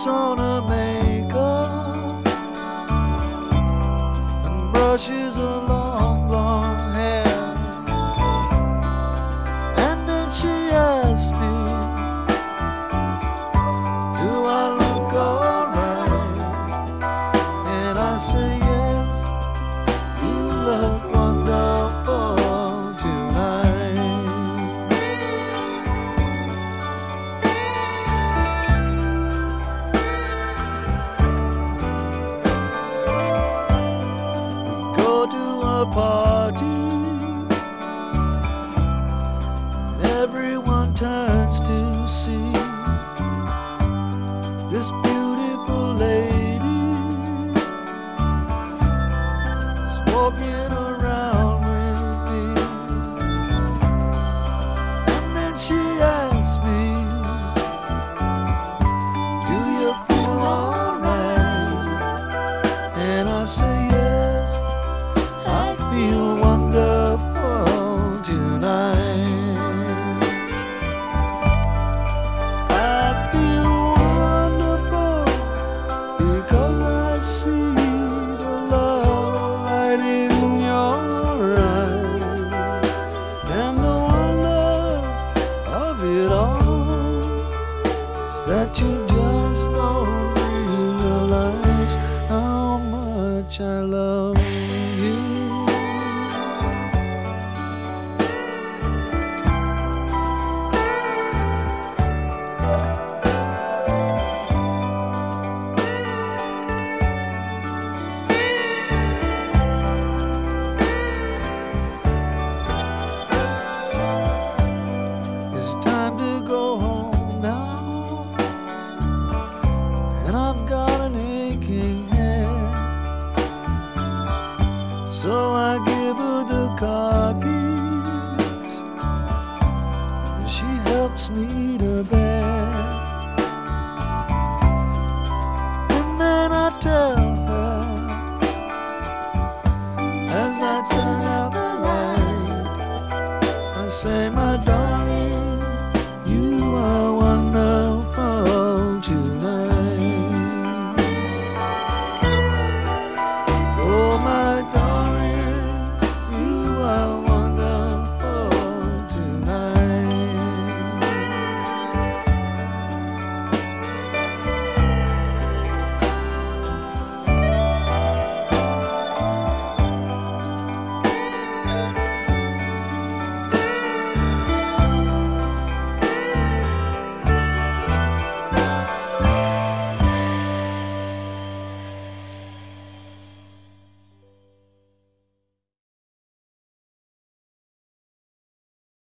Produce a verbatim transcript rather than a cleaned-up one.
puts on her makeup and brushes her long blonde hair, and then she asks me, do I look alright? And I say yes, you look wonderful tonight. We go to a party and everyone turns to see this beautiful lady is walking around with me, and then she asks me, do you feel alright? And I say yes, I feel wonderful tonight. I feel wonderful because I see the love light in your eyes, and the wonder of it all is that you just don't realize how much I love